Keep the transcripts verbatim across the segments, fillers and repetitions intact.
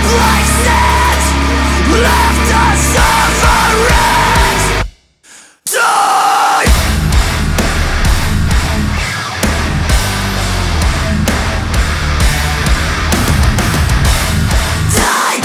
like sand, left us suffering. Die! Die!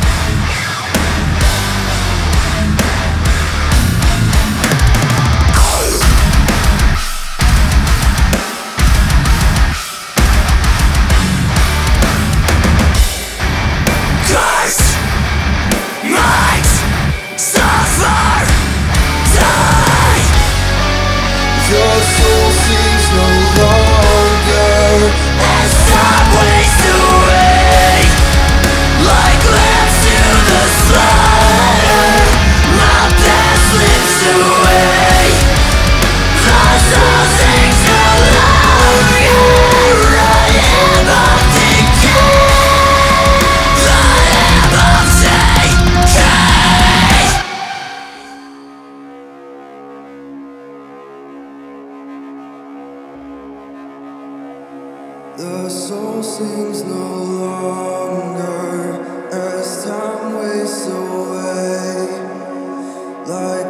Cursed minds suffer. Die! Your soul seems no longer As time wastes away, like lambs to the slaughter, my past slips away. The soul sings no longer. I am of decay. I am of decay. The soul sings no longer as time wastes away like